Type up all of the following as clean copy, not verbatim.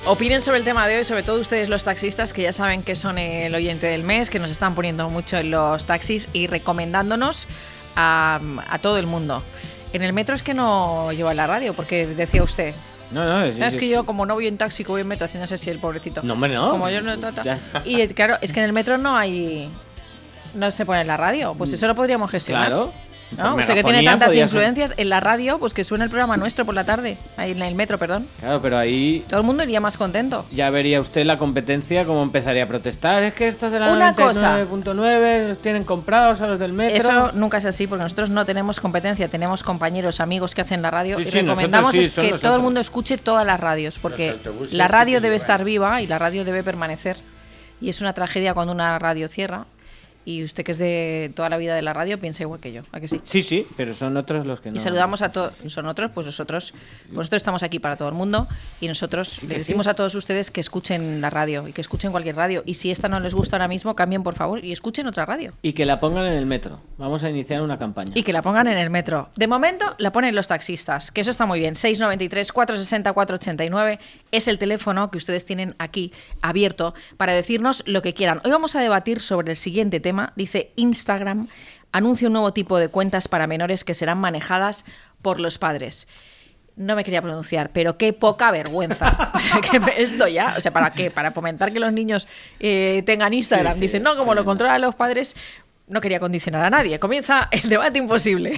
Opinen sobre el tema de hoy, sobre todo ustedes los taxistas, que ya saben que son el oyente del mes, que nos están poniendo mucho en los taxis y recomendándonos a todo el mundo. En el metro es que no lleva la radio, porque decía usted... No, es que yo como no voy en taxi, que voy en metro, haciendo así el pobrecito. No, hombre, no. Como yo no... Y claro, es que en el metro no se pone la radio, pues eso lo podríamos gestionar. Claro. ¿No? Usted que tiene tantas influencias en la radio, pues que suene el programa nuestro por la tarde, ahí en el metro, perdón. Claro, pero ahí... Todo el mundo iría más contento. Ya vería usted la competencia cómo empezaría a protestar. Es que estos de la 99.9 los tienen comprados a los del metro. Eso nunca es así, porque nosotros no tenemos competencia, tenemos compañeros, amigos que hacen la radio y recomendamos que todo el mundo escuche todas las radios, porque la radio debe estar viva y la radio debe permanecer. Y es una tragedia cuando una radio cierra. Y usted, que es de toda la vida de la radio, piensa igual que yo, ¿a que sí? Sí, pero son otros los que no. Y saludamos a todos. Son otros, pues nosotros estamos aquí para todo el mundo y nosotros le decimos a todos ustedes que escuchen la radio y que escuchen cualquier radio. Y si esta no les gusta ahora mismo, cambien por favor y escuchen otra radio. Y que la pongan en el metro. Vamos a iniciar una campaña. Y que la pongan en el metro. De momento la ponen los taxistas, que eso está muy bien. 693-460-489 es el teléfono que ustedes tienen aquí abierto para decirnos lo que quieran. Hoy vamos a debatir sobre el siguiente tema. Dice: Instagram anuncia un nuevo tipo de cuentas para menores que serán manejadas por los padres. No me quería pronunciar, pero qué poca vergüenza. O sea, que esto ya, o sea, ¿para qué? Para fomentar que los niños tengan Instagram. Sí, dicen, no, como lo controlan los padres, no quería condicionar a nadie. Comienza el debate imposible.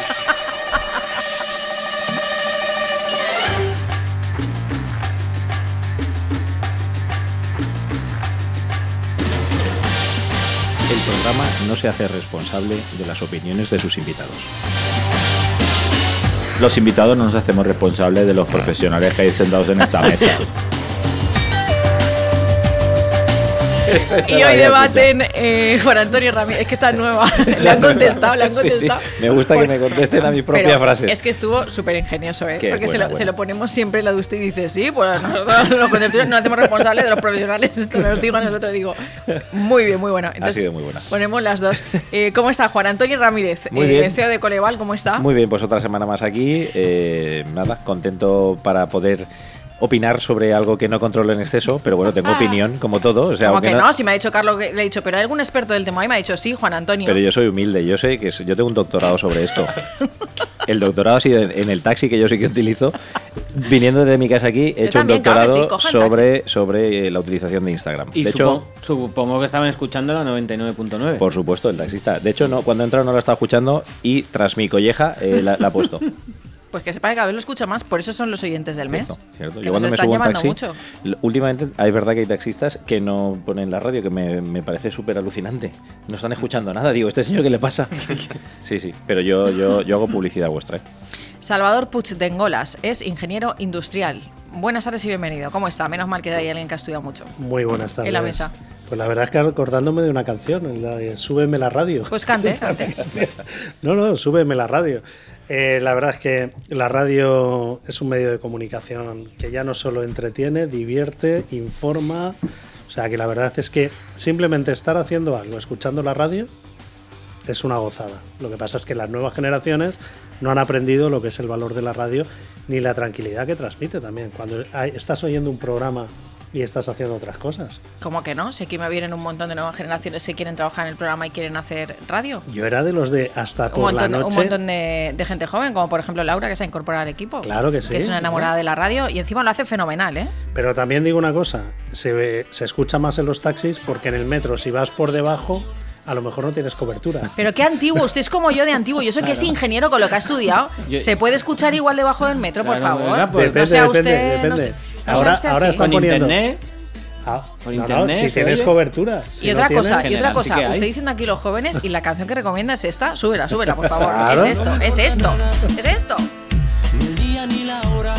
El programa no se hace responsable de las opiniones de sus invitados. Los invitados no nos hacemos responsables de los profesionales que hay sentados en esta mesa. Y hoy debaten Juan Antonio Ramírez. Es que está nueva. Le han contestado. Sí. Me gusta que me contesten a mis propias frases. Es que estuvo súper ingenioso, porque se lo ponemos siempre la de usted y dice, sí, pues nosotros los contertulios no hacemos responsables de los profesionales. Esto nos digo a nosotros. Digo, muy bien, muy bueno. Entonces, ha sido muy buena. Ponemos las dos. ¿Cómo está Juan Antonio Ramírez? Muy bien. CEO de Coleval, ¿cómo está? Muy bien, pues otra semana más aquí. Nada, contento para poder opinar sobre algo que no controlo en exceso, pero bueno, tengo opinión, como todo. O sea, como que no, si me ha dicho Carlos, que le he dicho, pero ¿hay algún experto del tema? Y me ha dicho, sí, Juan Antonio. Pero yo soy humilde, yo sé que yo tengo un doctorado sobre esto. El doctorado ha sido en el taxi, que yo sí que utilizo. Viniendo de mi casa aquí, he hecho un doctorado sobre la utilización de Instagram. Y de hecho, supongo que estaban escuchando la 99.9. Por supuesto, el taxista. De hecho, no, cuando he entrado no la estaba escuchando y tras mi colleja la ha puesto. Pues que sepa que cada vez lo escucha más, por eso son los oyentes del mes. Cierto. Que yo cuando nos me están subo a un llamando taxi, mucho. Últimamente hay verdad que hay taxistas que no ponen la radio, que me parece súper alucinante. No están escuchando nada. Digo, ¿este señor qué le pasa? Sí, pero yo hago publicidad vuestra. Salvador Puigdengolas es ingeniero industrial. Buenas tardes y bienvenido. ¿Cómo está? Menos mal que hay alguien que ha estudiado mucho. Muy buenas tardes. En la mesa. Pues la verdad es que acordándome de una canción, la de Súbeme la radio. Pues cante. No, súbeme la radio. La verdad es que la radio es un medio de comunicación que ya no solo entretiene, divierte, informa. O sea que la verdad es que simplemente estar haciendo algo, escuchando la radio, es una gozada. Lo que pasa es que las nuevas generaciones no han aprendido lo que es el valor de la radio ni la tranquilidad que transmite también. Cuando estás oyendo un programa y estás haciendo otras cosas. ¿Cómo que no? Sé que me vienen un montón de nuevas generaciones que quieren trabajar en el programa y quieren hacer radio. Yo era de los de hasta por la noche. Un montón de gente joven, como por ejemplo Laura, que se ha incorporado al equipo. Claro que sí. Que es una enamorada de la radio y encima lo hace fenomenal, ¿eh? Pero también digo una cosa, se escucha más en los taxis porque en el metro, si vas por debajo, a lo mejor no tienes cobertura. Pero qué antiguo, usted es como yo de antiguo. Yo sé que es ingeniero con lo que ha estudiado. ¿Se puede escuchar igual debajo del metro, por favor? Depende, no sea usted, depende. Ahora están poniendo internet. Por internet, si tienes cobertura. Si y otra cosa, sí usted diciendo aquí los jóvenes y la canción que recomienda es esta, súbela, por favor. Claro. Es esto. Ni el día ni la hora,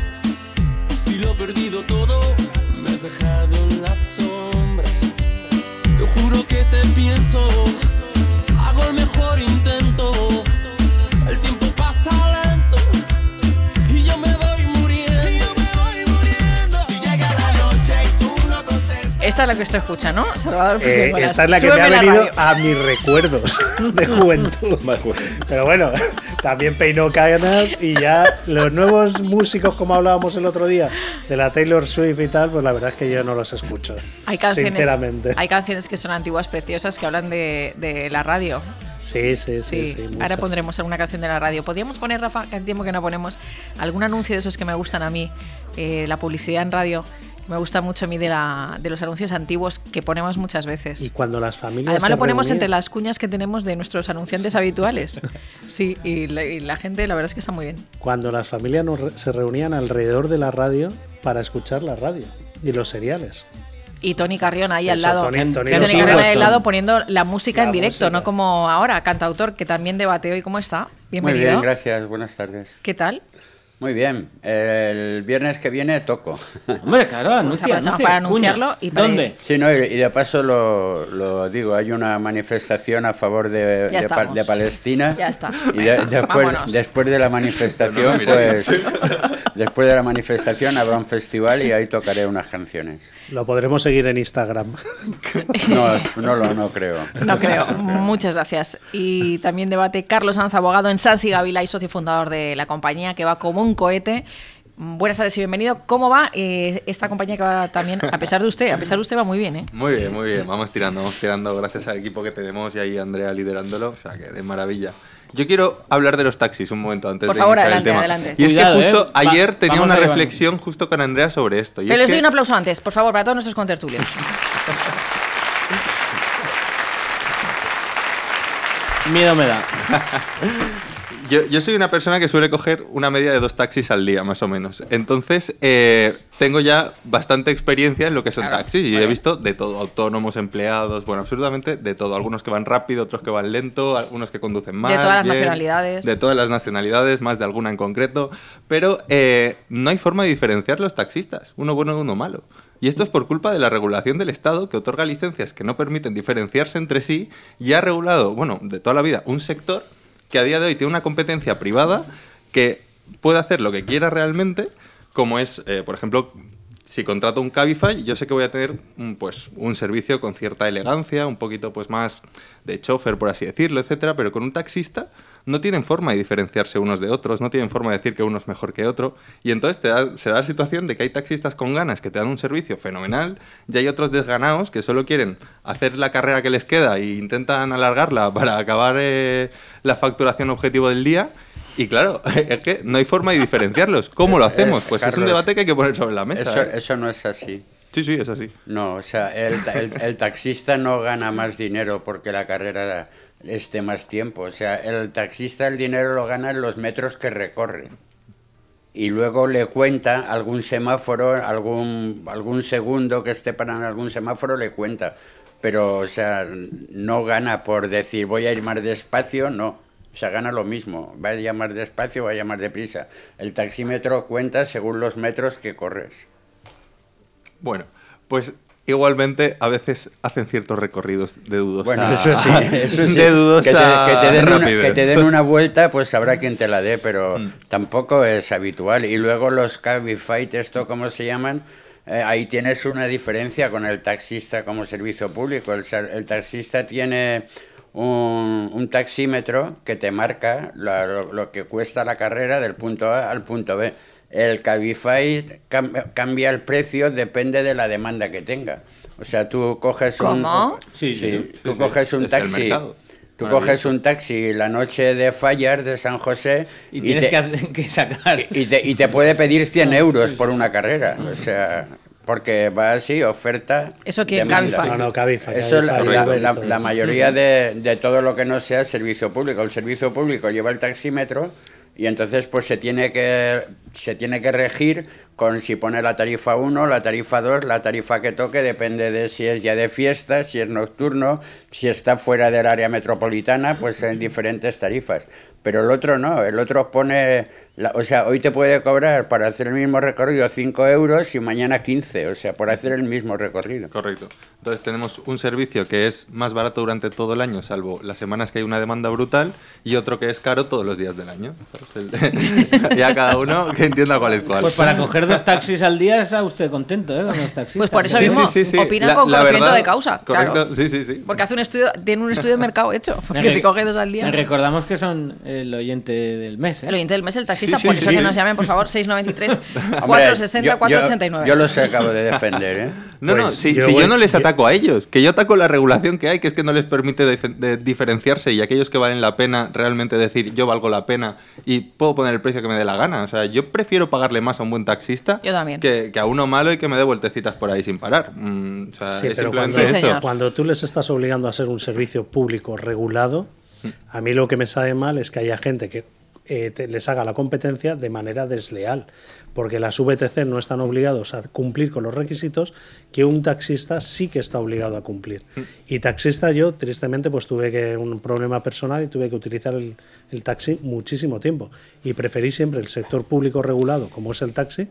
si lo he perdido todo, me has dejado en las sombras. Te juro que te pienso, hago el mejor intento. El tiempo pasa lento y yo me voy muriendo. Si llega la noche y tú no contestas. Esta es la que usted escucha, ¿no? Salvador, esta es la que me ha venido a mis recuerdos de juventud. Pero bueno, también peinó canas y ya los nuevos músicos, como hablábamos el otro día, de la Taylor Swift y tal, pues la verdad es que yo no los escucho. Sinceramente. Hay canciones que son antiguas, preciosas, que hablan de la radio. Sí. Ahora pondremos alguna canción de la radio. Podríamos poner, Rafa, que hace tiempo que no ponemos, algún anuncio de esos que me gustan a mí, la publicidad en radio. Me gusta mucho a mí de los anuncios antiguos que ponemos muchas veces. Y cuando las familias además lo ponemos entre las cuñas que tenemos de nuestros anunciantes habituales. Sí, y la gente, la verdad es que está muy bien. Cuando las familias se reunían alrededor de la radio para escuchar la radio y los seriales. Y Tony Carrión ahí al lado. Tony Carrión ahí al lado poniendo la música en directo, no como ahora, cantautor, que también debate hoy. ¿Cómo está? Bienvenido. Muy bien, gracias. Buenas tardes. ¿Qué tal? Muy bien. El viernes que viene toco. Hombre, claro, aprovechamos para anunciarlo. Y para ¿Dónde? Sí, no, y de paso lo digo, hay una manifestación a favor de Palestina. Ya está. Y después de la manifestación, después de la manifestación habrá un festival y ahí tocaré unas canciones. Lo podremos seguir en Instagram. No creo. No creo. Muchas gracias. Y también debate Carlos Sanz, abogado en Sanz y Gavila y socio fundador de la compañía, que va como un cohete. Buenas tardes y bienvenido. ¿Cómo va esta compañía que va también, a pesar de usted va muy bien, ¿eh? Muy bien. Vamos tirando gracias al equipo que tenemos y ahí Andrea liderándolo. O sea, que de maravilla. Yo quiero hablar de los taxis un momento antes de iniciar el tema. Adelante. Y es que justo ayer tenía una reflexión justo con Andrea sobre esto. Pero les doy un aplauso antes, por favor, para todos nuestros contertulios. Miedo me da. Yo soy una persona que suele coger una media de 2 taxis al día, más o menos. Entonces, tengo ya bastante experiencia en lo que son taxis y he visto de todo, autónomos, empleados, bueno, absolutamente de todo. Algunos que van rápido, otros que van lento, algunos que conducen mal. De todas las nacionalidades. De todas las nacionalidades, más de alguna en concreto. Pero no hay forma de diferenciar los taxistas, uno bueno de uno malo. Y esto es por culpa de la regulación del Estado, que otorga licencias que no permiten diferenciarse entre sí y ha regulado, bueno, de toda la vida, un sector que a día de hoy tiene una competencia privada que puede hacer lo que quiera realmente, como es, por ejemplo, si contrato un Cabify, yo sé que voy a tener un servicio con cierta elegancia, un poquito pues más de chofer, por así decirlo, etcétera, pero con un taxista no tienen forma de diferenciarse unos de otros, no tienen forma de decir que uno es mejor que otro, y entonces se da la situación de que hay taxistas con ganas que te dan un servicio fenomenal, y hay otros desganados que solo quieren hacer la carrera que les queda e intentan alargarla para acabar la facturación objetivo del día. Y claro, es que no hay forma de diferenciarlos. ¿Cómo lo hacemos? Pues Carlos, es un debate que hay que poner sobre la mesa. Eso no es así. Sí, es así. No, o sea, el taxista no gana más dinero porque la carrera esté más tiempo. O sea, el taxista el dinero lo gana en los metros que recorre. Y luego le cuenta algún semáforo, algún segundo que esté parado en algún semáforo, le cuenta. Pero, o sea, no gana por decir voy a ir más despacio, no. O sea, gana lo mismo. Vaya más despacio, vaya más deprisa. El taxímetro cuenta según los metros que corres. Bueno, pues igualmente a veces hacen ciertos recorridos de dudosa. Bueno, eso sí. De dudosa que te den una vuelta, pues sabrá quién te la dé, pero tampoco es habitual. Y luego los Cabify, esto ¿cómo se llaman? Ahí tienes una diferencia con el taxista como servicio público. El taxista tiene un taxímetro que te marca lo que cuesta la carrera del punto A al punto B. El Cabify cambia el precio, depende de la demanda que tenga. O sea, tú coges coges un taxi. Tú coges un taxi la noche de Fallas de San José y tienes que sacar. Y te puede pedir 100 euros por una carrera. O sea, porque va así, oferta. ¿Eso qué es Cabify? No, Cabify. Eso es la mayoría de todo lo que no sea servicio público. El servicio público lleva el taxímetro y entonces pues se tiene que regir con si pone la tarifa 1, la tarifa 2, la tarifa que toque, depende de si es día de fiesta, si es nocturno, si está fuera del área metropolitana, pues en diferentes tarifas. Pero el otro no, el otro pone O sea, hoy te puede cobrar para hacer el mismo recorrido 5 euros y mañana 15, o sea, por hacer el mismo recorrido. Correcto. Entonces tenemos un servicio que es más barato durante todo el año, salvo las semanas que hay una demanda brutal, y otro que es caro todos los días del año. Ya cada uno que entienda cuál es cuál. Pues para coger 2 taxis al día está usted contento, ¿eh? Con los taxistas. Pues por eso mismo opina con conocimiento de causa. Correcto, claro. sí. Porque tiene un estudio de mercado hecho. Porque si coge 2 al día... Recordamos que son el oyente del mes, ¿eh? El oyente del mes, el taxista, por eso que nos llamen, por favor, 693 460 489. Yo los acabo de defender, ¿eh? Si yo no les ataco a ellos, que yo ataco la regulación que hay, que es que no les permite diferenciarse, y aquellos que valen la pena realmente decir yo valgo la pena y puedo poner el precio que me dé la gana. O sea, yo prefiero pagarle más a un buen taxista que a uno malo y que me dé vueltecitas por ahí sin parar. O sea, sí, es pero simplemente eso. Cuando tú les estás obligando a ser un servicio público regulado, a mí lo que me sabe mal es que haya gente que les haga la competencia de manera desleal, porque las VTC no están obligados a cumplir con los requisitos que un taxista sí que está obligado a cumplir. Y taxista yo, tristemente, pues tuve un problema personal y tuve que utilizar el taxi muchísimo tiempo. Y preferí siempre el sector público regulado, como es el taxi,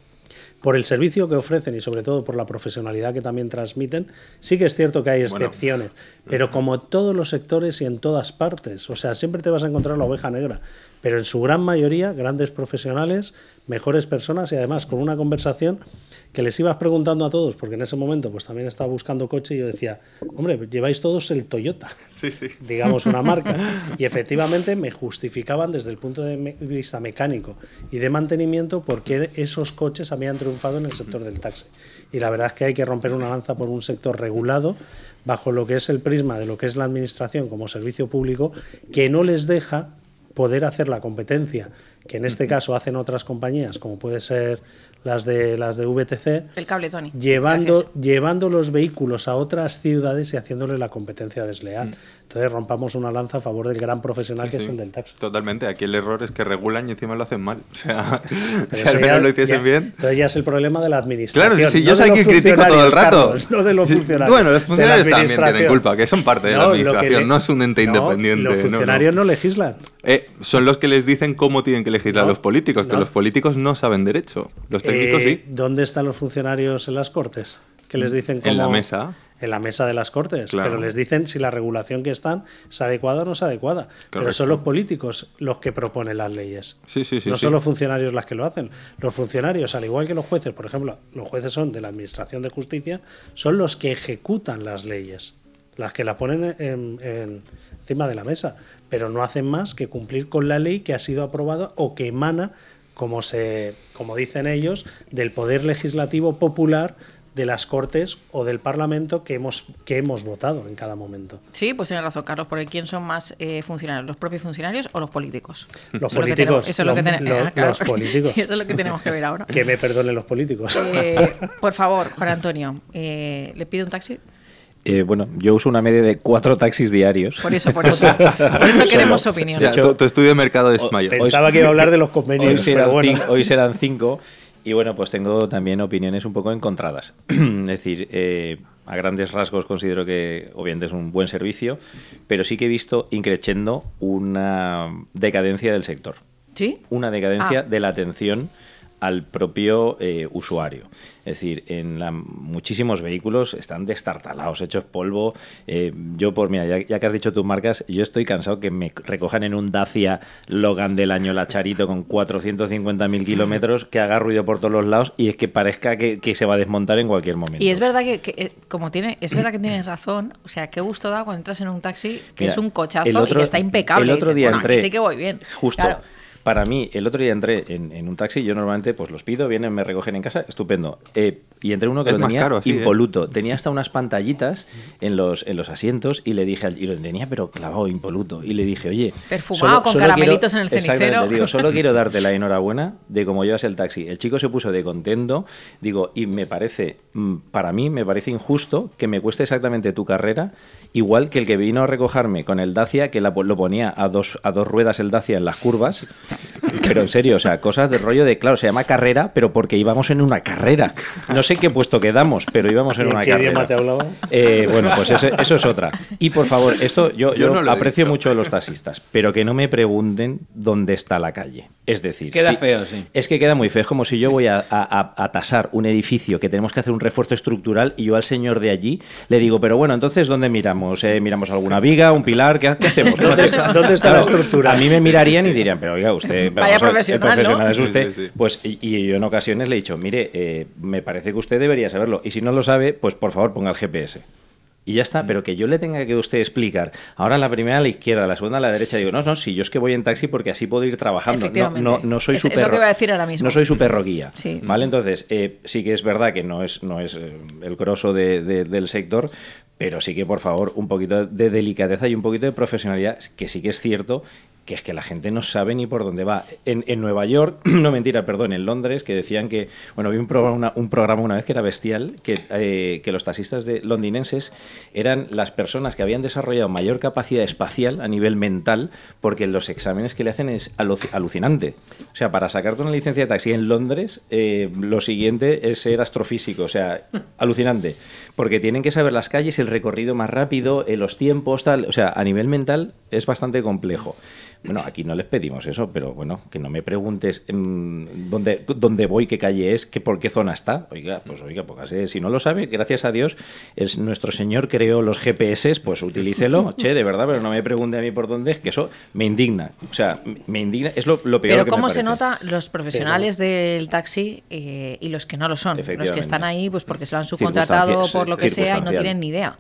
por el servicio que ofrecen y sobre todo por la profesionalidad que también transmiten. Sí que es cierto que hay excepciones, pero como todos los sectores y en todas partes, o sea, siempre te vas a encontrar la oveja negra, pero en su gran mayoría grandes profesionales, mejores personas y además con una conversación que les ibas preguntando a todos, porque en ese momento pues también estaba buscando coche y yo decía, hombre, lleváis todos el Toyota, digamos una marca, y efectivamente me justificaban desde el punto de vista mecánico y de mantenimiento por qué esos coches habían triunfado en el sector del taxi. Y la verdad es que hay que romper una lanza por un sector regulado bajo lo que es el prisma de lo que es la administración como servicio público, que no les deja poder hacer la competencia que en este caso hacen otras compañías, como puede ser las de VTC, el cable, Tony. Llevando los vehículos a otras ciudades y haciéndole la competencia desleal. Entonces rompamos una lanza a favor del gran profesional que es el del taxi. Totalmente, aquí el error es que regulan y encima lo hacen mal. O sea, si al menos lo hiciesen bien. Entonces ya es el problema de la administración. Claro, si yo soy quien critico todo el rato. Carlos, no de los funcionarios. Bueno, los funcionarios también tienen culpa, que son parte de la administración, no es un ente independiente. Los funcionarios no legislan. Son los que les dicen cómo tienen que legislar los políticos, que los políticos no saben derecho. Los técnicos sí. ¿Dónde están los funcionarios en las Cortes? Que les dicen cómo... En la mesa. En la mesa de las Cortes, claro. Pero les dicen si la regulación que están es adecuada o no es adecuada. Correcto. Pero son los políticos los que proponen las leyes. Sí, no son los funcionarios los que lo hacen. Los funcionarios, al igual que los jueces, por ejemplo, los jueces son de la Administración de Justicia, son los que ejecutan las leyes, las que la ponen encima de la mesa, pero no hacen más que cumplir con la ley que ha sido aprobada o que emana, como dicen ellos, del poder legislativo popular de las Cortes o del Parlamento que hemos votado en cada momento. Sí, pues tiene razón, Carlos, porque ¿quién son más funcionarios? ¿Los propios funcionarios o los políticos? Los políticos. Los políticos. Eso es lo que tenemos que ver ahora. Que me perdonen los políticos. Por favor, Juan Antonio, ¿le pide un taxi? Bueno, yo uso una media de 4 taxis diarios. Por eso queremos su opinión. Ya, tu estudio de mercado es mayor. Pensaba que iba a hablar de los convenios. Hoy serán 5. Y bueno, pues tengo también opiniones un poco encontradas. Es decir, a grandes rasgos considero que obviamente es un buen servicio, pero sí que he visto increciendo una decadencia del sector. ¿Sí? Una decadencia de la atención al propio usuario. Es decir, muchísimos vehículos están destartalados, hechos polvo. Mira, ya que has dicho tus marcas, yo estoy cansado que me recojan en un Dacia Logan del año Lacharito con 450.000 kilómetros, que haga ruido por todos los lados y es que parezca que se va a desmontar en cualquier momento. Y es verdad es verdad que tienes razón. O sea, qué gusto da cuando entras en un taxi que mira, es un cochazo y que está impecable. El otro día entré, sí que voy bien. Justo. Claro. Para mí, el otro día entré en un taxi, yo normalmente pues los pido, vienen, me recogen en casa, estupendo. Y entré uno que lo tenía caro, impoluto. Tenía hasta unas pantallitas en los asientos y le dije y lo tenía pero clavado, impoluto. Y le dije, oye... Perfumado, con caramelitos en el cenicero. Digo, solo quiero darte la enhorabuena de cómo llevas el taxi. El chico se puso de contento, digo, y para mí me parece injusto que me cueste exactamente tu carrera, igual que el que vino a recogerme con el Dacia, que lo ponía a dos ruedas el Dacia en las curvas. Pero en serio, o sea, cosas de rollo de, claro, se llama carrera, pero porque íbamos en una carrera. No sé qué puesto quedamos, pero íbamos en una carrera. ¿Qué idioma te hablaba? Bueno, pues eso es otra. Y por favor, esto yo no aprecio mucho a los taxistas, pero que no me pregunten dónde está la calle. Es decir, queda feo, sí. Es que queda muy feo. Es como si yo voy a tasar un edificio que tenemos que hacer un refuerzo estructural y yo al señor de allí le digo, pero bueno, entonces, ¿dónde miramos? ¿Miramos alguna viga, un pilar? ¿Qué hacemos? ¿Dónde está la estructura? A mí me mirarían y dirían, pero oiga, usted... Vaya profesional, ¿no? Es usted. Sí. Pues, y yo en ocasiones le he dicho, mire, me parece que usted debería saberlo. Y si no lo sabe, pues por favor ponga el GPS. Y ya está, pero que yo le tenga que usted explicar. Ahora la primera a la izquierda, la segunda a la derecha. Digo, no, si yo es que voy en taxi porque así puedo ir trabajando. No soy súper... Es lo que iba a decir ahora mismo. No soy súper roguía. Sí. ¿Vale? Entonces, sí que es verdad que no es el grosso del sector, pero sí que, por favor, un poquito de delicadeza y un poquito de profesionalidad, que sí que es cierto que es que la gente no sabe ni por dónde va. En Nueva York, no mentira, perdón, en Londres, que decían que, bueno, vi un programa una vez que era bestial, que los taxistas londinenses eran las personas que habían desarrollado mayor capacidad espacial a nivel mental, porque los exámenes que le hacen es alucinante. O sea, para sacarte una licencia de taxi en Londres, lo siguiente es ser astrofísico, o sea, alucinante. Porque tienen que saber las calles, el recorrido más rápido, los tiempos, tal. O sea, a nivel mental es bastante complejo. Bueno, aquí no les pedimos eso, pero bueno, que no me preguntes dónde voy, qué calle es, por qué zona está. Oiga, pues si no lo sabe, gracias a Dios, nuestro Señor creó los GPS, pues utilícelo, de verdad, pero no me pregunte a mí por dónde es, que eso me indigna. O sea, me indigna, es lo peor pero que cómo me se parece. nota los profesionales del taxi y los que no lo son, los que están ahí pues porque se lo han subcontratado por lo que sea y no tienen ni idea.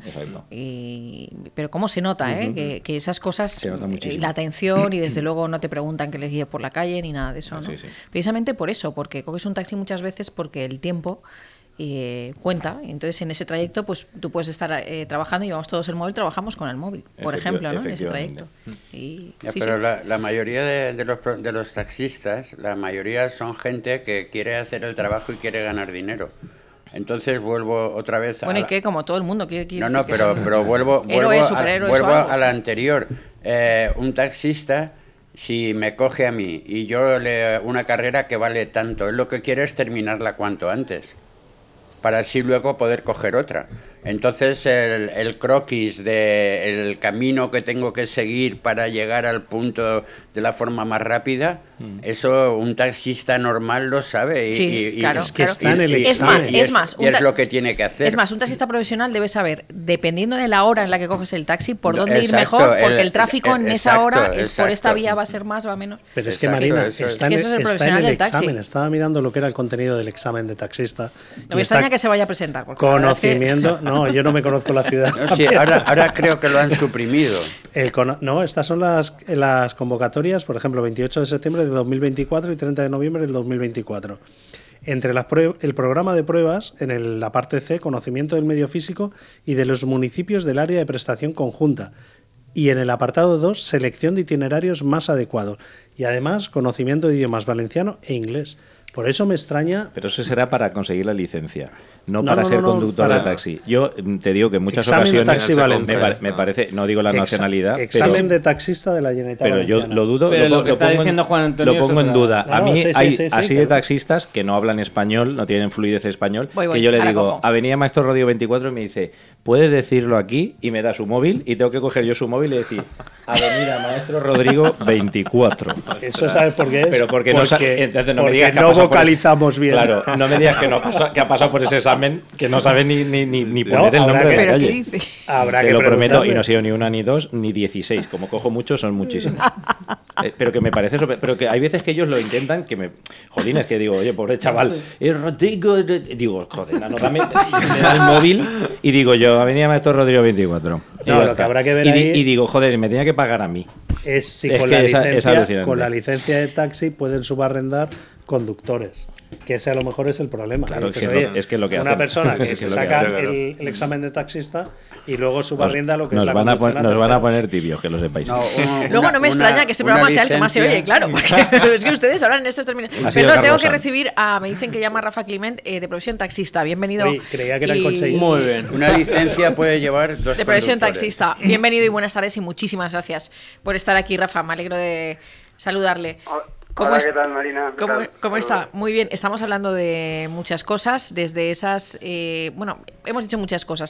Pero cómo se nota, que esas cosas, la atención y desde luego no te preguntan que les guíe por la calle ni nada de eso, ¿no? Sí. Precisamente por eso, porque coges un taxi muchas veces porque el tiempo cuenta, y entonces en ese trayecto pues tú puedes estar trabajando y llevamos todos el móvil, trabajamos con el móvil, por ejemplo, ¿no? En ese trayecto. Pero la mayoría de los taxistas, la mayoría son gente que quiere hacer el trabajo y quiere ganar dinero. Entonces vuelvo otra vez a... Bueno, ¿y qué? Como todo el mundo quiere pero vuelvo a la anterior. Un taxista, si me coge a mí y yo una carrera que vale tanto, él lo que quiere es terminarla cuanto antes, para así luego poder coger otra. Entonces el croquis del camino que tengo que seguir para llegar al punto de la forma más rápida, eso un taxista normal lo sabe. Claro. Es que está en el examen. Es lo que tiene que hacer. Es más, un taxista profesional debe saber, dependiendo de la hora en la que coges el taxi, por dónde ir mejor, porque el tráfico en esa hora es por esta vía va a ser más, va a menos. Pero es que Marina, está en el examen. Estaba mirando lo que era el contenido del examen de taxista. No me extraña que se vaya a presentar. Conocimiento, no, yo no me conozco la ciudad. No, sí, ahora creo que lo han suprimido. Estas son las convocatorias, por ejemplo, 28 de septiembre de 2024 y 30 de noviembre del 2024. Entre el programa de pruebas, en la parte C, conocimiento del medio físico y de los municipios del área de prestación conjunta. Y en el apartado 2, selección de itinerarios más adecuados. Y además, conocimiento de idiomas valenciano e inglés. Por eso me extraña... Pero eso será para conseguir la licencia, no para ser conductor de taxi. Yo te digo que en muchas ocasiones me parece, no digo la nacionalidad... Examen de taxista de la Generalitat Pero yo lo dudo, lo está diciendo Juan Antonio, lo pongo en duda. A mí hay así de claro. taxistas que no hablan español, no tienen fluidez español, que yo le digo, cojo. Avenida Maestro Rodrigo 24 y me dice, ¿puedes decirlo aquí? Y me da su móvil y tengo que coger yo su móvil y decir, Avenida Maestro Rodrigo 24. ¿Eso sabes por qué es? Pero porque entonces no me digas que no vocalizamos bien. Claro, no me digas que ha pasado por ese examen, que no sabe ni poner el nombre de la calle. ¿Qué dice? Te lo prometo, y no he sido ni una, ni dos, ni 16. Como cojo muchos, son muchísimos. Pero que me parece... Pero que hay veces que ellos lo intentan, que me... Jolines, que digo, oye, pobre chaval, Rodrigo... Digo, joder, me da el móvil y digo yo, Avenida Maestro Rodrigo 24. No, lo que habrá que ver y digo, joder, me tenía que pagar a mí. Es si Es con, que la es licencia, alucinante. con la licencia de taxi pueden subarrendar conductores. Que ese a lo mejor es el problema. Claro, dices, es que lo que una hacen. persona que Es se lo que saca hacen. el examen de taxista y luego subarrienda lo que es Nos la van a conducción poner tibios, que lo sepáis. Luego no me extraña que este programa sea el que más se oye, claro. Porque es que ustedes hablan en estos términos. Perdón, tengo que recibir me dicen que llama Rafa Climent de profesión taxista. Bienvenido. Uy, creía que era el conseguido. Muy bien. Una licencia puede llevar dos De profesión conductores. taxista. Bienvenido y buenas tardes y muchísimas gracias por estar aquí, Rafa. Me alegro de saludarle. Hola, ¿qué tal, Marina? ¿Cómo está? Muy bien. Estamos hablando de muchas cosas, desde esas... hemos dicho muchas cosas.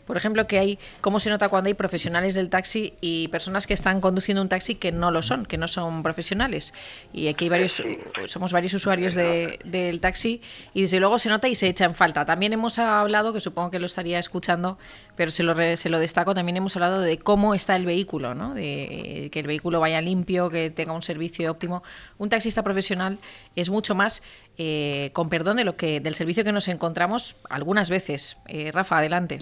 por ejemplo, cómo se nota cuando hay profesionales del taxi y personas que están conduciendo un taxi que no lo son, que no son profesionales. Y aquí somos varios usuarios del taxi y desde luego se nota y se echa en falta. También hemos hablado, que supongo que lo estaría escuchando, pero se lo destaco, también hemos hablado de cómo está el vehículo, ¿no? De que el vehículo vaya limpio, que tenga un servicio óptimo. Un taxista profesional es mucho más, con perdón, del servicio que nos encontramos algunas veces. Rafa, adelante.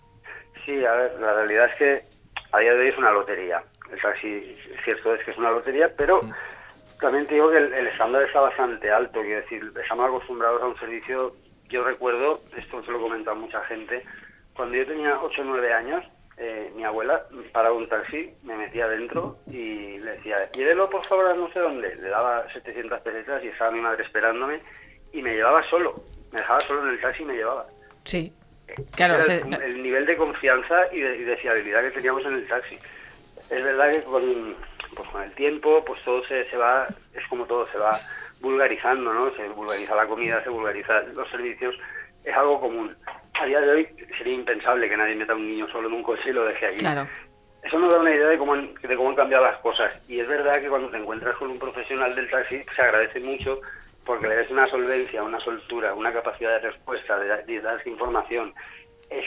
Sí, a ver, la realidad es que a día de hoy es una lotería. El taxi, cierto es que es una lotería, pero también te digo que el estándar está bastante alto. Quiero decir, estamos acostumbrados a un servicio. Yo recuerdo, esto se lo he comentado a mucha gente, cuando yo tenía 8 o 9 años, mi abuela paraba un taxi, me metía dentro y le decía, llévelo por favor a no sé dónde. Le daba 700 pesetas y estaba mi madre esperándome y me llevaba solo. Me dejaba solo en el taxi y me llevaba. Sí, claro. El nivel de confianza y de fiabilidad que teníamos en el taxi. Es verdad que con el tiempo, pues todo se va, es como todo, se va vulgarizando, ¿no? Se vulgariza la comida, se vulgarizan los servicios, es algo común. A día de hoy sería impensable que nadie meta a un niño solo en un coche y lo deje aquí. Claro. Eso nos da una idea de cómo han cambiado las cosas. Y es verdad que cuando te encuentras con un profesional del taxi se agradece mucho porque le des una solvencia, una soltura, una capacidad de respuesta, de dar información. Es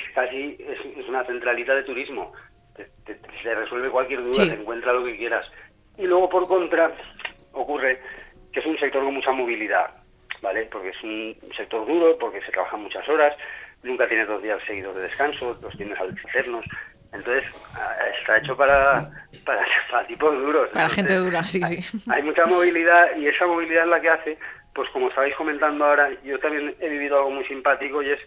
una centralita de turismo. Te resuelve cualquier duda, sí. Te encuentra lo que quieras. Y luego, por contra, ocurre que es un sector con mucha movilidad, ¿vale? Porque es un sector duro, porque se trabajan muchas horas, nunca tienes 2 días seguidos de descanso, los tienes alternos. Entonces, está hecho para tipos duros. Para gente dura, sí. Hay mucha movilidad y esa movilidad es la que hace, pues como estabais comentando ahora, yo también he vivido algo muy simpático y es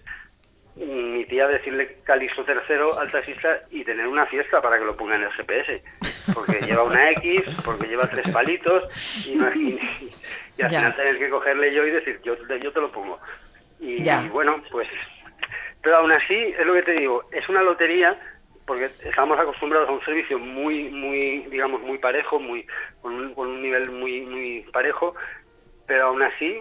mi tía decirle Calixto III al taxista y tener una fiesta para que lo ponga en el GPS, porque lleva una X, porque lleva 3 palitos y al final tener que cogerle yo y decir yo te lo pongo y bueno, pues pero aún así es lo que te digo, es una lotería porque estamos acostumbrados a un servicio muy digamos muy parejo, con un nivel muy parejo, pero aún así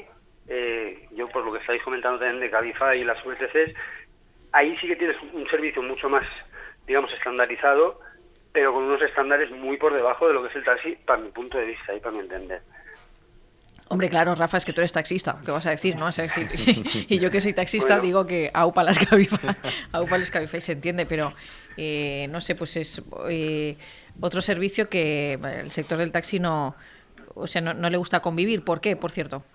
yo por lo que estáis comentando también de Cabify y las VTCs, ahí sí que tienes un servicio mucho más, digamos, estandarizado, pero con unos estándares muy por debajo de lo que es el taxi, para mi punto de vista y para mi entender. Hombre, claro, Rafa, es que tú eres taxista. ¿Qué vas a decir? ¿No vas a decir? Y yo que soy taxista digo que aupa las Cabify se entiende, pero no sé, pues es otro servicio que el sector del taxi no le gusta convivir. ¿Por qué, por cierto?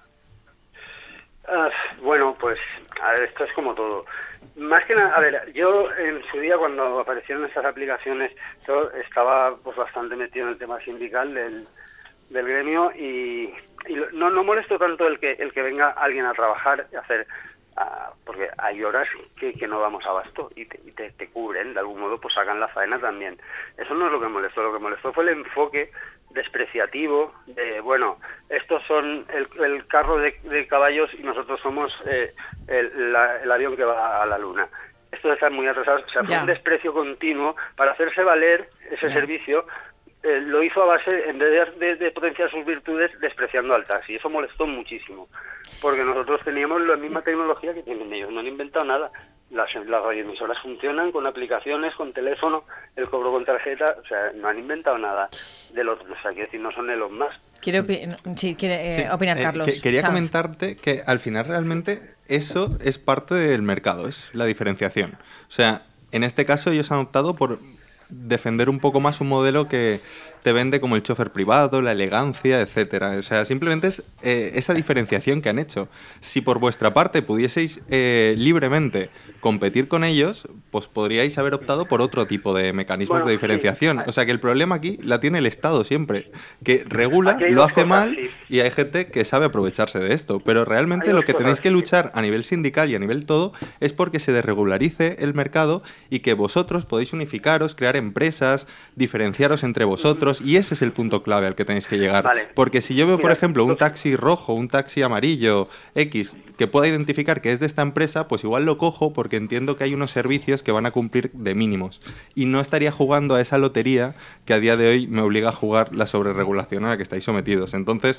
Bueno, pues a ver, esto es como todo. Más que nada, a ver, yo en su día cuando aparecieron estas aplicaciones, yo estaba pues bastante metido en el tema sindical del gremio y no molesto tanto el que venga alguien a trabajar y hacer, porque hay horas que no damos abasto y te cubren, de algún modo pues sacan la faena también. Eso no es lo que molestó fue el enfoque despreciativo de, bueno, estos son el carro de caballos y nosotros somos el avión que va a la luna. Estos están muy atrasados, o sea, fue un desprecio continuo para hacerse valer ese servicio. Lo hizo a base, en vez de potenciar sus virtudes, despreciando al taxi. Eso molestó muchísimo, porque nosotros teníamos la misma tecnología que tienen ellos, no han inventado nada. Las radioemisoras funcionan con aplicaciones, con teléfono, el cobro con tarjeta, o sea, no han inventado nada del otro, o sea, quiero decir, no son Elon Musk. Quiere opinar Carlos. Quería comentarte que al final realmente eso es parte del mercado, es la diferenciación. O sea, en este caso ellos han optado por defender un poco más un modelo que te vende como el chofer privado, la elegancia, etcétera. O sea, simplemente es esa diferenciación que han hecho. Si por vuestra parte pudieseis libremente competir con ellos, pues podríais haber optado por otro tipo de mecanismos de diferenciación. Sí. O sea, que el problema aquí la tiene el Estado siempre, que regula, lo hace mal y hay gente que sabe aprovecharse de esto. Pero realmente lo que tenéis que luchar a nivel sindical y a nivel todo es porque se desregularice el mercado y que vosotros podéis unificaros, crear empresas, diferenciaros entre vosotros. Y ese es el punto clave al que tenéis que llegar. Vale. Porque si yo veo, por ejemplo, un taxi rojo, un taxi amarillo, X, que pueda identificar que es de esta empresa, pues igual lo cojo porque entiendo que hay unos servicios que van a cumplir de mínimos. Y no estaría jugando a esa lotería que a día de hoy me obliga a jugar la sobreregulación a la que estáis sometidos. Entonces,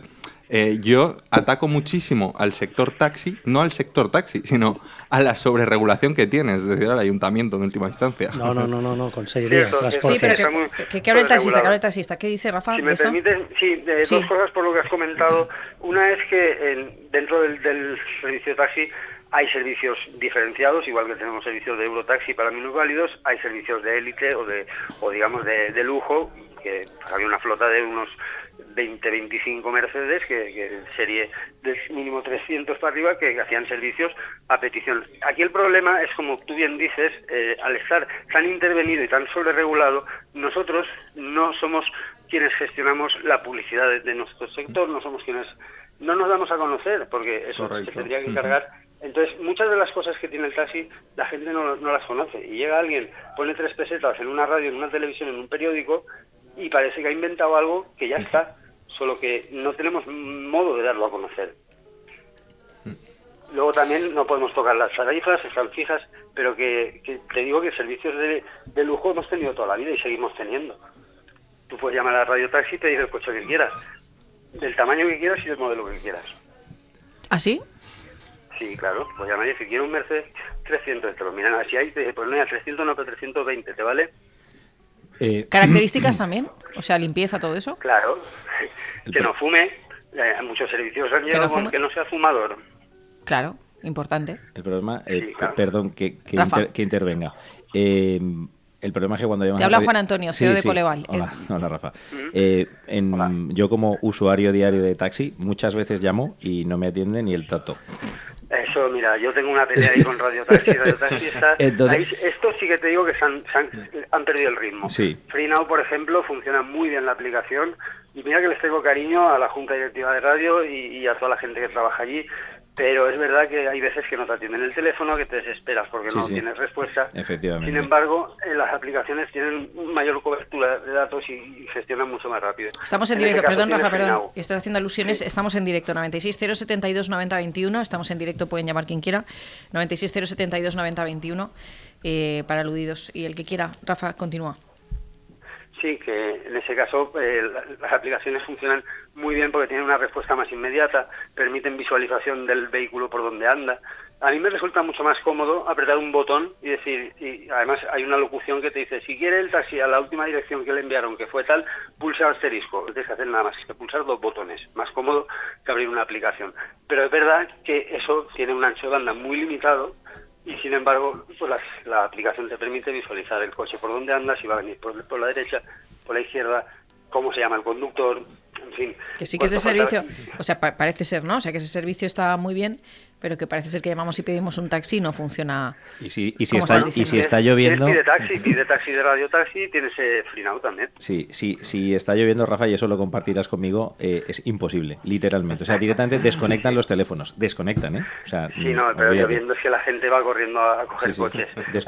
Yo ataco muchísimo al sector taxi, no al sector taxi, sino a la sobreregulación que tiene, es decir, al ayuntamiento en última instancia. No, conseguiría. Sí, pero que hable el taxista, ¿Qué dice Rafa? Si me permiten, dos cosas por lo que has comentado. Una es que dentro del servicio de taxi hay servicios diferenciados, igual que tenemos servicios de Eurotaxi para minusválidos, hay servicios de élite o digamos de lujo, que había una flota de unos 20-25 Mercedes que serie de mínimo 300 para arriba que hacían servicios a petición. Aquí el problema es, como tú bien dices, al estar tan intervenido y tan sobreregulado, nosotros no somos quienes gestionamos la publicidad de nuestro sector, no somos quienes, no nos damos a conocer, porque eso se tendría que encargar. Entonces, muchas de las cosas que tiene el taxi, la gente no las conoce. Y llega alguien, pone 3 pesetas en una radio, en una televisión, en un periódico, y parece que ha inventado algo que ya está, solo que no tenemos modo de darlo a conocer. Luego también no podemos tocar las tarifas, están fijas, pero que te digo que servicios de lujo hemos tenido toda la vida y seguimos teniendo. Tú puedes llamar a la radio taxi y te dice el coche que quieras, del tamaño que quieras y del modelo que quieras. ¿Ah, sí? Sí, claro, pues llamar y decir, quiero un Mercedes 300, te lo miran así ahí, te dicen, pues no, 300 no, pero 320, ¿te vale? ¿Características también? O sea, limpieza, todo eso. Claro, que no fume, muchos servicios han llegado con que no sea fumador. Claro, importante. El problema, Sí, claro. perdón, que intervenga. El problema es que cuando llaman... Te habla Juan Antonio, CEO de Coleval. Hola, Rafa. Yo como usuario diario de taxi muchas veces llamo y no me atiende ni el trato. Eso, mira, yo tengo una pelea ahí con Radio Taxi. Radio Taxi está... Entonces, ahí, esto sí que te digo que han perdido el ritmo. Sí. FreeNow, por ejemplo, funciona muy bien la aplicación. Y mira que les tengo cariño a la Junta Directiva de Radio y a toda la gente que trabaja allí. Pero es verdad que hay veces que no te atienden el teléfono, que te desesperas porque no tienes respuesta. Efectivamente. Sin embargo, las aplicaciones tienen mayor cobertura de datos y gestionan mucho más rápido. Estamos en directo, perdón Rafa, perdón, estás haciendo alusiones, sí. Estamos en directo, 960729021, estamos en directo, pueden llamar quien quiera, 960729021 para aludidos. Y el que quiera, Rafa, continúa. Sí, que en ese caso las aplicaciones funcionan muy bien porque tienen una respuesta más inmediata, permiten visualización del vehículo por donde anda. A mí me resulta mucho más cómodo apretar un botón y decir, y además hay una locución que te dice, si quiere el taxi a la última dirección que le enviaron, que fue tal, pulsa asterisco. No tienes que hacer nada más, es que pulsar 2 botones, más cómodo que abrir una aplicación. Pero es verdad que eso tiene un ancho de banda muy limitado. Y sin embargo, pues la aplicación te permite visualizar el coche por donde anda, si va a venir por la derecha, por la izquierda, cómo se llama el conductor, en fin. Que sí que ese servicio, o sea, parece ser, ¿no? O sea, que ese servicio está muy bien, pero que parece ser que llamamos y pedimos un taxi y no funciona. Y si está lloviendo... Pide taxi de Radio Taxi, tienes FreeNow también. Sí, si está lloviendo, Rafa, y eso lo compartirás conmigo, es imposible, literalmente. O sea, directamente desconectan los teléfonos. Desconectan, ¿eh? O sea, sí, no, pero lloviendo es que la gente va corriendo a coger coches.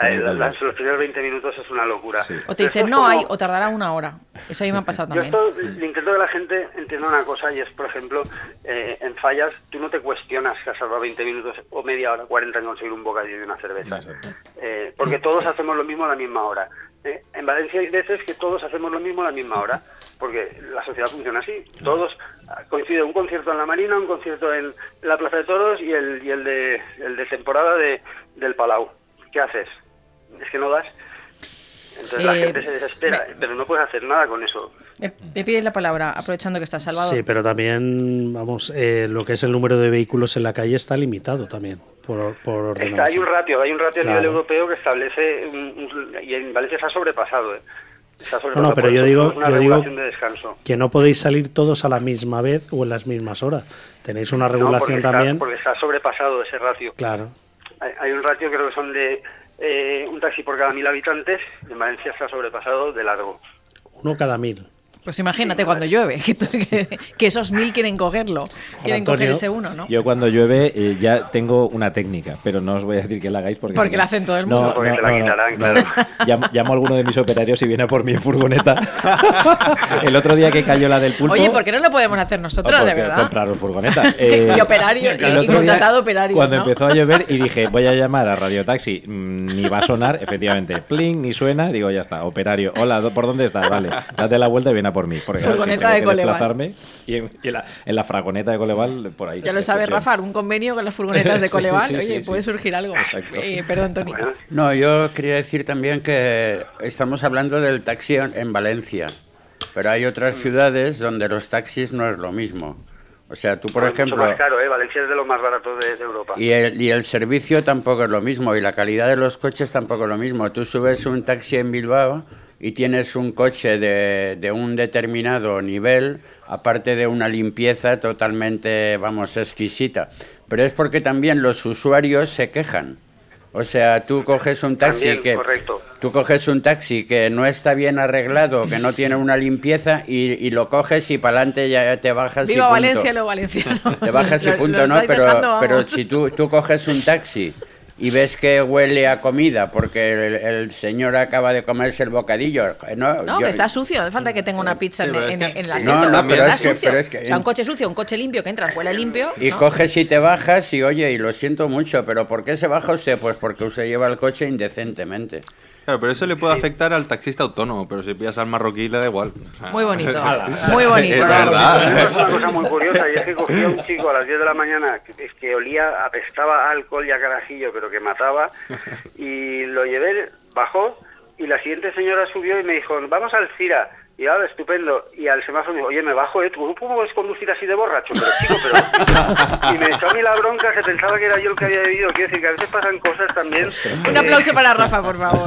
Los primeros 20 minutos es una locura. Sí. O te dicen, no hay, o tardará 1 hora. Eso a mí me ha pasado también. Yo intento que la gente entienda una cosa, y es, por ejemplo, en fallas, tú no te cuestionas que has salvado 20 minutos o media hora, 40 en conseguir un bocadillo y una cerveza. Porque todos hacemos lo mismo a la misma hora. En Valencia hay veces que todos hacemos lo mismo a la misma hora, porque la sociedad funciona así. Todos coincide un concierto en la Marina, un concierto en la Plaza de Toros y el de temporada del Palau. ¿Qué haces? Es que no das. Entonces la gente se desespera, pero no puedes hacer nada con eso. Me pides la palabra, aprovechando que estás, Salvador. Sí, pero también, vamos, lo que es el número de vehículos en la calle está limitado también por ordenanza. Hay un ratio a nivel europeo que establece, y en Valencia se ha sobrepasado. No, pero yo digo de descanso. Que no podéis salir todos a la misma vez o en las mismas horas. Tenéis una regulación también. Porque está sobrepasado ese ratio. Claro. Hay un ratio, creo que son de un taxi por cada 1000 habitantes. En Valencia está sobrepasado de largo. 1 cada 1000. Pues imagínate cuando llueve, que esos 1000 quieren cogerlo, quieren coger ese uno, ¿no? Yo cuando llueve ya tengo una técnica, pero no os voy a decir que la hagáis porque la hacen todo el mundo. Porque te la quitarán, claro. Llamo a alguno de mis operarios y viene a por mí en furgoneta. El otro día que cayó la del pulpo... Oye, ¿por qué no lo podemos hacer nosotros, de verdad? Compraros furgonetas. Y operario, y contratado operario, cuando ¿no? empezó a llover y dije, voy a llamar a Radio Taxi, ni va a sonar, efectivamente, pling, ni suena, digo, ya está, operario, hola, ¿por dónde estás? Vale, date la vuelta y viene a por mí. Porque furgoneta tengo de que Coleval. desplazarme y en la fragoneta de Coleval, por ahí. Ya lo sabes, Rafa, un convenio con las furgonetas de Coleval. Sí, Oye, puede surgir algo. Perdón, Tony. No, yo quería decir también que estamos hablando del taxi en Valencia, pero hay otras ciudades donde los taxis no es lo mismo. O sea, tú, por ejemplo... Mucho más caro, Valencia es de los más baratos de Europa. Y el servicio tampoco es lo mismo, y la calidad de los coches tampoco es lo mismo. Tú subes un taxi en Bilbao y tienes un coche de un determinado nivel, aparte de una limpieza totalmente, vamos, exquisita. Pero es porque también los usuarios se quejan. O sea, tú coges un taxi que no está bien arreglado, que no tiene una limpieza y lo coges y para adelante ya te bajas. Viva Valencia, lo valenciano. Te bajas y punto, ¿no? Pero si tú coges un taxi y ves que huele a comida porque el señor acaba de comerse el bocadillo. Que está sucio, no hace falta que tenga una pizza en la asiento. No, pero es que... O sea, un coche sucio, un coche limpio, que entras, huele limpio. Y coges y te bajas y, oye, y lo siento mucho, pero ¿por qué se baja usted? Pues porque usted lleva el coche indecentemente. Claro, pero eso le puede afectar al taxista autónomo, pero si pillas al marroquí le da igual. O sea, muy bonito, muy bonito. Es verdad. Es una cosa muy curiosa, y es que cogía un chico a las 10 de la mañana que olía, apestaba a alcohol y a carajillo, pero que mataba, y lo llevé, bajó, y la siguiente señora subió y me dijo, vamos al Cira. Y ahora, estupendo. Y al semáforo me dijo, oye, me bajo, ¿tú cómo puedes conducir así de borracho? Pero chico, Y me echó a mí la bronca, se pensaba que era yo el que había bebido. Quiero decir que a veces pasan cosas también. Un aplauso para Rafa, por favor.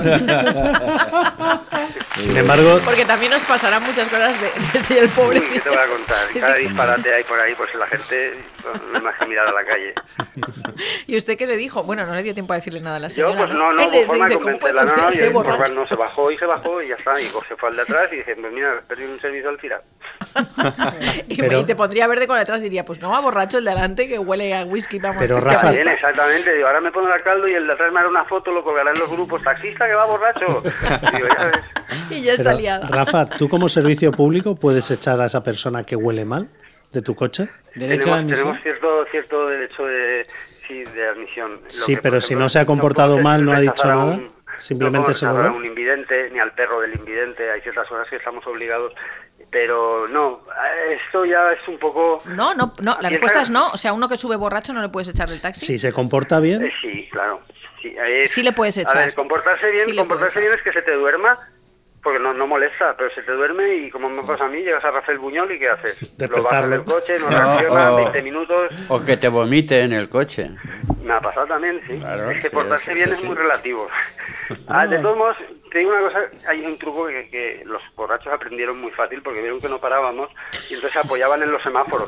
Sin embargo... Porque también nos pasarán muchas cosas de el pobre. ¿Qué te voy a contar? Cada disparate hay por ahí, pues la gente no es más que mirar a la calle. ¿Y usted qué le dijo? Bueno, no le dio tiempo a decirle nada a la señora. Yo, pues no, dice, ¿cómo puede confiar borracho? Se bajó y ya está. Y se fue al de atrás y dice, pues mira, perdí un servicio al Cira. Y te pondría verde con detrás y diría, pues no va borracho el de adelante que huele a whisky. Vamos, pero Rafa... Bien, exactamente. Digo, ahora me pone el caldo y el de atrás me hará una foto, lo colgará en los grupos. Taxista que va borracho. Digo, ya ves. Y ya está liado. Rafa, ¿tú como servicio público puedes echar a esa persona que huele mal de tu coche? Tenemos cierto derecho de admisión. Sí, pero si no se ha comportado mal, no ha dicho nada, simplemente se lo da. Un invidente, ni al perro del invidente, hay ciertas cosas que estamos obligados, pero no, esto ya es un poco... No, la respuesta es no, o sea, uno que sube borracho no le puedes echar del taxi. Si se comporta bien... Sí, claro. Sí le puedes echar. A ver, comportarse bien es que se te duerma, porque no molesta, pero se te duerme y como me pasa a mí, llegas a Rafael Buñol y ¿qué haces? Lo bajas del coche, no reacciona, 20 minutos... O que te vomite en el coche. Me ha pasado también, sí. Claro, es que portarse bien es muy relativo. De todos modos, te digo una cosa, hay un truco que los borrachos aprendieron muy fácil porque vieron que no parábamos y entonces se apoyaban en los semáforos.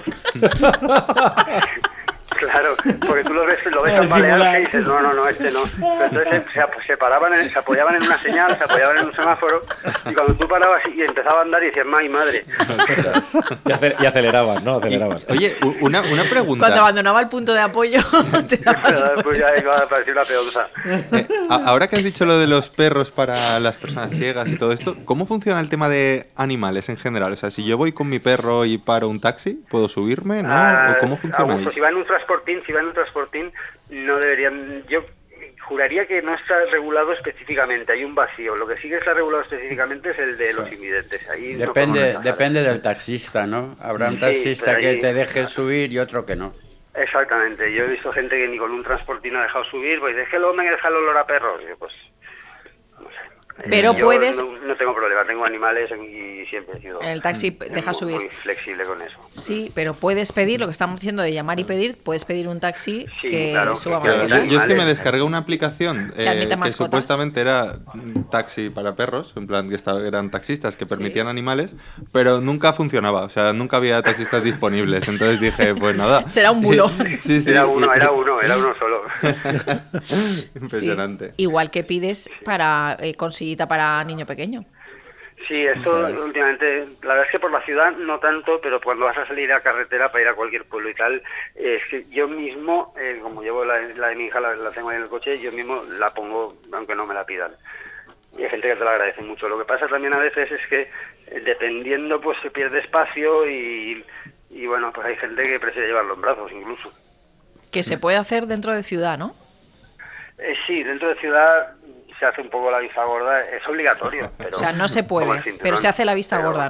Claro, porque tú lo ves tambalear y dices, no, este no. Pero entonces se apoyaban en una señal, se apoyaban en un semáforo, y cuando tú parabas y empezaba a andar y decías, ¡ay, madre! Y aceleraban, ¿no? Acelerabas. Oye, una pregunta. Cuando abandonaba el punto de apoyo, te dabas... Pues ya iba a parecer una peonza. Ahora que has dicho lo de los perros para las personas ciegas y todo esto, ¿cómo funciona el tema de animales en general? O sea, si yo voy con mi perro y paro un taxi, ¿puedo subirme? ¿No? ¿O cómo funciona eso? Si va en un transportín, no deberían... Yo juraría que no está regulado específicamente, hay un vacío. Lo que sí que está regulado específicamente es el de los invidentes. Ahí depende del taxista, ¿no? Habrá un taxista que te deje subir y otro que no. Exactamente. Yo he visto gente que ni con un transportín ha dejado subir, pues déjelo, me deja el olor a perros. Y pues, no sé. Pero yo puedes... No tengo problema, tengo animales y siempre he sido... El taxi deja subir. Muy flexible con eso. Sí, pero puedes pedir, lo que estamos diciendo de llamar y pedir, puedes pedir un taxi que suba mascotas. Yo es que me descargué una aplicación que supuestamente era taxi para perros, en plan que eran taxistas que permitían animales, pero nunca funcionaba, o sea, nunca había taxistas disponibles, entonces dije, pues nada. Será un bulo. Sí. Era uno solo. Impresionante. Sí, igual que pides para consillita para niño pequeño. Sí, esto últimamente, la verdad es que por la ciudad no tanto, pero cuando vas a salir a carretera para ir a cualquier pueblo y tal, es que yo mismo, como llevo la de mi hija, la tengo ahí en el coche, yo mismo la pongo, aunque no me la pidan. Y hay gente que te lo agradece mucho. Lo que pasa también a veces es que, dependiendo, pues se pierde espacio y bueno, pues hay gente que prefiere llevarlo en brazos incluso. Que se puede hacer dentro de ciudad, ¿no? Sí, dentro de ciudad se hace un poco la vista gorda, es obligatorio. Pero, o sea, no se puede, pero se hace la vista gorda, ¿no?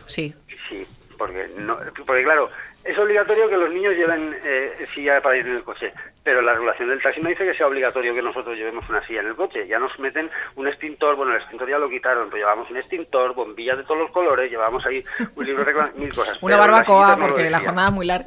Sí. Sí, porque claro, es obligatorio que los niños lleven silla para ir en el coche, pero la regulación del taxi no dice que sea obligatorio que nosotros llevemos una silla en el coche. Ya nos meten un extintor, bueno, el extintor ya lo quitaron, pero llevamos un extintor, bombillas de todos los colores, llevábamos ahí un libro de mil cosas. Una barbacoa, porque la jornada es muy larga.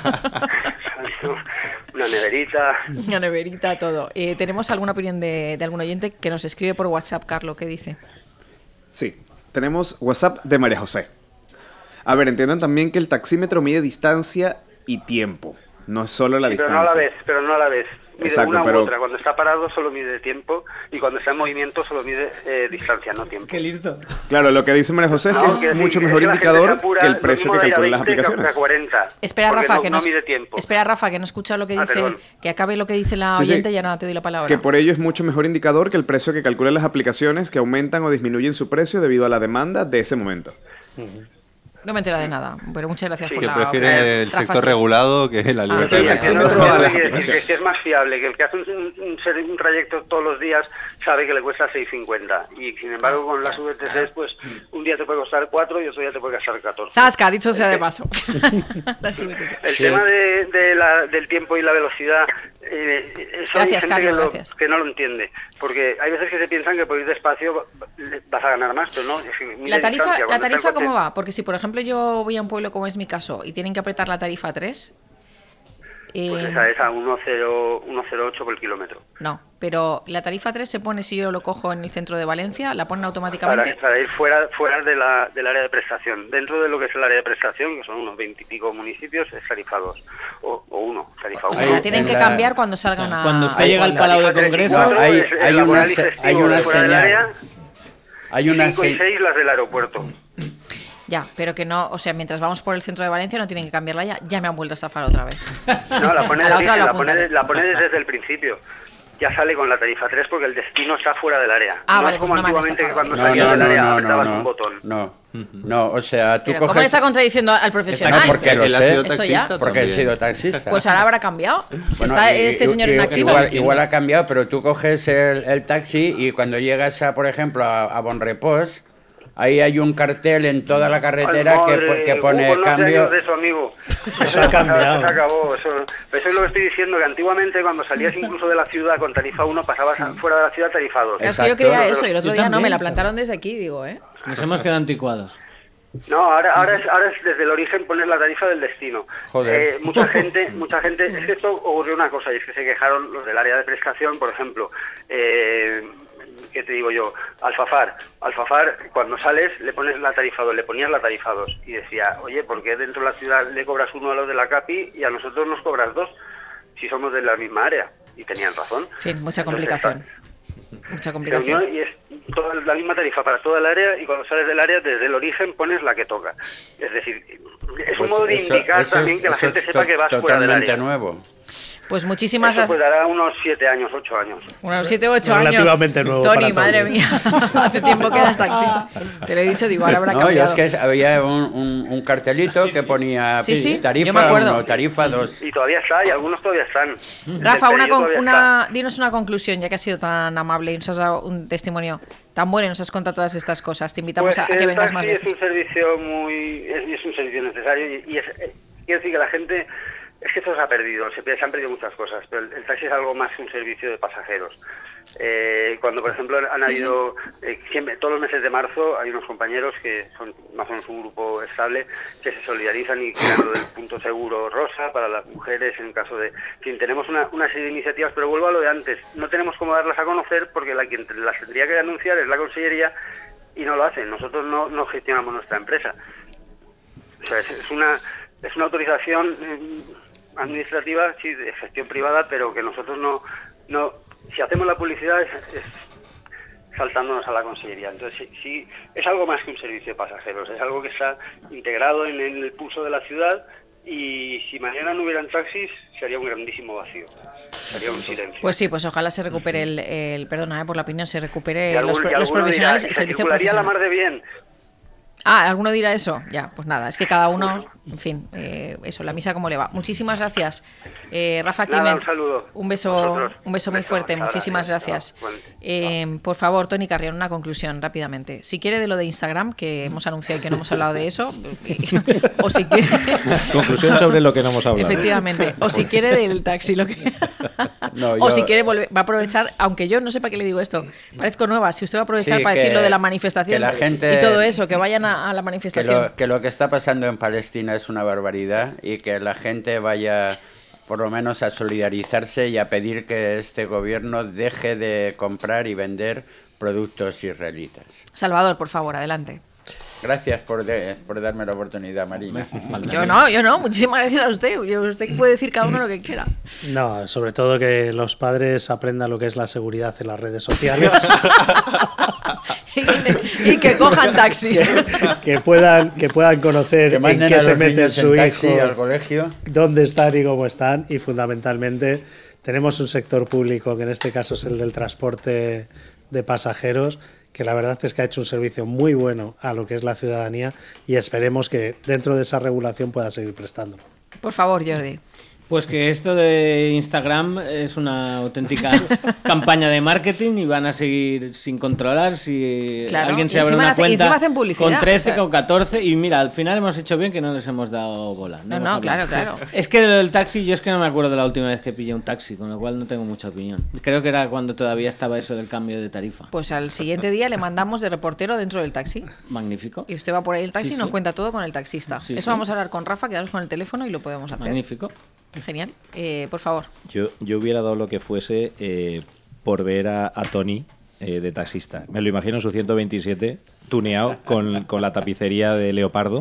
Una neverita. Una neverita, todo. ¿Tenemos alguna opinión de algún oyente que nos escribe por WhatsApp, Carlos? ¿Qué dice? Sí, tenemos WhatsApp de María José. A ver, entiendan también que el taxímetro mide distancia y tiempo, no es solo la distancia. Pero no a la vez. Mide Exacto, una pero... u otra. Cuando está parado solo mide tiempo y cuando está en movimiento solo mide distancia, no tiempo. ¡Qué listo! Claro, lo que dice María José es que es mucho mejor indicador que el precio que calculan las aplicaciones. 40, espera, Rafa, no mide tiempo. Espera, Rafa, que no escucha lo que dice, que acabe lo que dice la oyente y ya nada, te doy la palabra. Que por ello es mucho mejor indicador que el precio que calculan las aplicaciones que aumentan o disminuyen su precio debido a la demanda de ese momento. No me entera de nada, pero muchas gracias por que la... prefiere el sector regulado que la libertad de que es más fiable, que el que hace un trayecto todos los días sabe que le cuesta 6,50 y sin embargo con las VTCs pues un día te puede costar 4 y otro día te puede costar 14. Zasca, dicho sea de paso. El tema del tiempo y la velocidad, gracias, hay gente Carlos, que no lo entiende, porque hay veces que se piensan que por ir despacio vas a ganar más, pero no. ¿La tarifa cómo va? Porque si por ejemplo yo voy a un pueblo como es mi caso y tienen que apretar la tarifa 3... Pues esa es a 1,08 por el kilómetro. No, pero la tarifa 3 se pone si yo lo cojo en el centro de Valencia, la ponen automáticamente. Para ir fuera del área de prestación. Dentro de lo que es el área de prestación, que son unos 20 y pico municipios, es tarifa 2 o 1, tarifa 1. O sea, la tienen que cambiar cuando salgan a... Cuando usted llega al Palau de Congreso... Hay una señal. Hay una 5 y 6 las del aeropuerto. Ya, pero que no, o sea, mientras vamos por el centro de Valencia no tienen que cambiarla ya me han vuelto a estafar otra vez. No, la pones desde el principio. Ya sale con la tarifa 3 porque el destino está fuera del área. Ah, no vale, es como pues no antiguamente que cuando salías del área apretabas un botón. No, o sea, tú coges... ¿Cómo le está contradiciendo al profesional? No, porque lo sé. ¿Esto ya? Porque he sido taxista. Pues ahora habrá cambiado. Bueno, está este señor inactivo. Igual ha cambiado, pero tú coges el taxi y cuando llegas, por ejemplo, a Bonrepós, ahí hay un cartel en toda la carretera que pone cambio. De eso, amigo. Eso ha cambiado. Eso acabó. Eso es lo que estoy diciendo, que antiguamente cuando salías incluso de la ciudad con tarifa 1 pasabas fuera de la ciudad tarifa 2. Es que yo creía eso y el otro día no, me la plantaron desde aquí, digo, Nos hemos quedado anticuados. No, ahora es desde el origen poner la tarifa del destino. Joder. Mucha gente, es que esto ocurrió una cosa y es que se quejaron los del área de prestación, por ejemplo, ¿qué te digo yo? Alfafar, cuando sales le pones la tarifa 2, le ponías la tarifa 2 y decía, oye, ¿por qué dentro de la ciudad le cobras 1 a los de la CAPI y a nosotros nos cobras 2 si somos de la misma área? Y tenían razón. En fin, mucha complicación. Mucha complicación. Y es toda la misma tarifa para toda el área y cuando sales del área desde el origen pones la que toca. Es decir, es un modo de indicar también que la gente sepa que vas fuera del área. Totalmente nuevo. Pues muchísimas gracias. Pues dará unos 7 años, 8 años. Unos 7 o 8 años. Relativamente nuevo. Tony, madre mía. Hace tiempo que eras taxista. Te lo he dicho, digo, ahora habrá cambiado. No, es que había un cartelito que ponía tarifa 1, tarifa 2. Y todavía está, y algunos todavía están. Rafa, dinos una conclusión, ya que has sido tan amable y nos has dado un testimonio tan bueno y nos has contado todas estas cosas. Te invitamos a que vengas más veces. Es un servicio es un servicio necesario y quiero decir que la gente... Es que esto se ha perdido, se han perdido muchas cosas, pero el taxi es algo más que un servicio de pasajeros. Cuando, por ejemplo, han habido, siempre, todos los meses de marzo, hay unos compañeros que son más o menos un grupo estable, que se solidarizan y crean lo del punto seguro rosa para las mujeres en caso de... En fin, tenemos una serie de iniciativas, pero vuelvo a lo de antes, no tenemos cómo darlas a conocer porque quien las tendría que anunciar es la Consellería y no lo hacen, nosotros no gestionamos nuestra empresa. O sea, es una autorización... administrativa, sí, de gestión privada, pero que nosotros no si hacemos la publicidad es saltándonos a la Consellería. Entonces sí, es algo más que un servicio de pasajeros, es algo que está integrado en el pulso de la ciudad y si mañana no hubieran taxis sería un grandísimo vacío, sería un silencio. Pues sí, pues ojalá se recupere perdona por la opinión, se recupere los profesionales, el servicio profesional. la mar de bien. ¿Alguno dirá eso? Ya, pues nada, es que cada uno, en fin, eso, la misa como le va. Muchísimas gracias, Rafa Climent. Un saludo. Un beso muy fuerte, muchísimas gracias. Por favor, Toni Carrión, una conclusión rápidamente. Si quiere de lo de Instagram, que hemos anunciado y que no hemos hablado de eso, o si quiere... Conclusión sobre lo que no hemos hablado. Efectivamente, o si quiere del taxi, o si quiere va a aprovechar, aunque yo no sé para qué le digo esto, parezco nueva, si usted va a aprovechar para decir lo de la manifestación la gente, y todo eso, que vayan a la manifestación. Que lo que está pasando en Palestina es una barbaridad y que la gente vaya por lo menos a solidarizarse y a pedir que este gobierno deje de comprar y vender productos israelitas. Salvador, por favor, adelante. Gracias por darme la oportunidad, Marina. Yo no, muchísimas gracias a usted. Usted puede decir cada uno lo que quiera. No, sobre todo que los padres aprendan lo que es la seguridad en las redes sociales. Y que cojan taxis. Que puedan conocer en qué se mete su hijo, al colegio, dónde están y cómo están. Y fundamentalmente tenemos un sector público, que en este caso es el del transporte de pasajeros, que la verdad es que ha hecho un servicio muy bueno a lo que es la ciudadanía y esperemos que dentro de esa regulación pueda seguir prestándolo. Por favor, Jordi. Pues que esto de Instagram es una auténtica campaña de marketing y van a seguir sin controlar si alguien se abre una cuenta con 13, con 14 y mira, al final hemos hecho bien que no les hemos dado bola. No, claro. Es que del taxi, yo es que no me acuerdo de la última vez que pillé un taxi, con lo cual no tengo mucha opinión. Creo que era cuando todavía estaba eso del cambio de tarifa. Pues al siguiente día le mandamos de reportero dentro del taxi. Magnífico. Y usted va por ahí el taxi y nos cuenta todo con el taxista. Eso vamos a hablar con Rafa, quedaros con el teléfono y lo podemos hacer. Magnífico. Genial. Por favor. Yo hubiera dado lo que fuese por ver a Tony de taxista. Me lo imagino en su 127 tuneado con la tapicería de leopardo.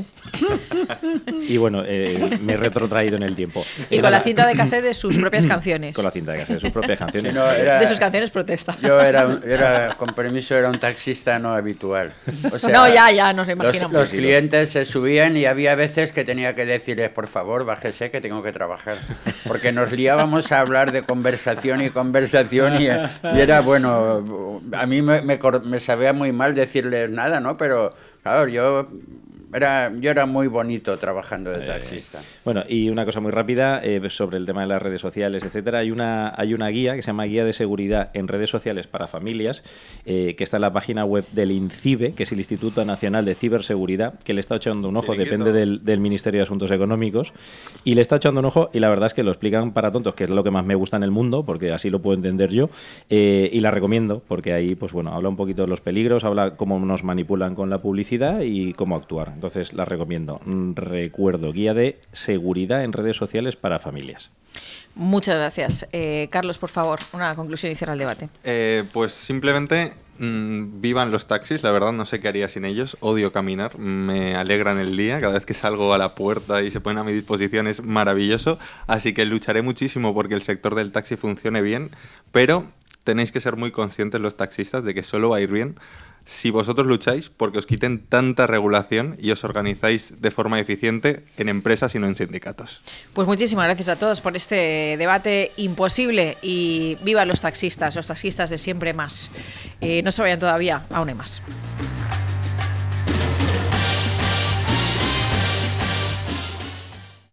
Y bueno, me he retrotraído en el tiempo. Y con la cinta de cassette de sus propias canciones. Con la cinta de cassette de sus propias canciones. Sí, no, de sus canciones protesta. Yo era, con permiso, era un taxista no habitual. O sea, no, ya nos lo imaginamos. Los clientes se subían y había veces que tenía que decirles, por favor, bájese que tengo que trabajar. Porque nos liábamos a hablar de conversación y era, bueno, a mí me sabía muy mal decirles nada, ¿no? Pero, claro, yo era muy bonito trabajando de taxista. Bueno, y una cosa muy rápida sobre el tema de las redes sociales, etcétera. Hay una guía que se llama Guía de Seguridad en Redes Sociales para Familias, que está en la página web del INCIBE, que es el Instituto Nacional de Ciberseguridad, que le está echando un ojo, depende del Ministerio de Asuntos Económicos, y le está echando un ojo, y la verdad es que lo explican para tontos, que es lo que más me gusta en el mundo, porque así lo puedo entender yo, y la recomiendo, porque ahí, pues bueno, habla un poquito de los peligros, habla cómo nos manipulan con la publicidad y cómo actuar. Entonces la recomiendo. Recuerdo, Guía de Seguridad en Redes Sociales para Familias. Muchas gracias. Carlos, por favor, una conclusión y cierra el debate. Pues simplemente vivan los taxis, la verdad no sé qué haría sin ellos, odio caminar, me alegran el día, cada vez que salgo a la puerta y se ponen a mi disposición es maravilloso, así que lucharé muchísimo porque el sector del taxi funcione bien, pero tenéis que ser muy conscientes los taxistas de que solo va a ir bien si vosotros lucháis porque os quiten tanta regulación y os organizáis de forma eficiente en empresas y no en sindicatos. Pues muchísimas gracias a todos por este debate imposible y viva los taxistas de siempre más. No se vayan todavía, aún hay más.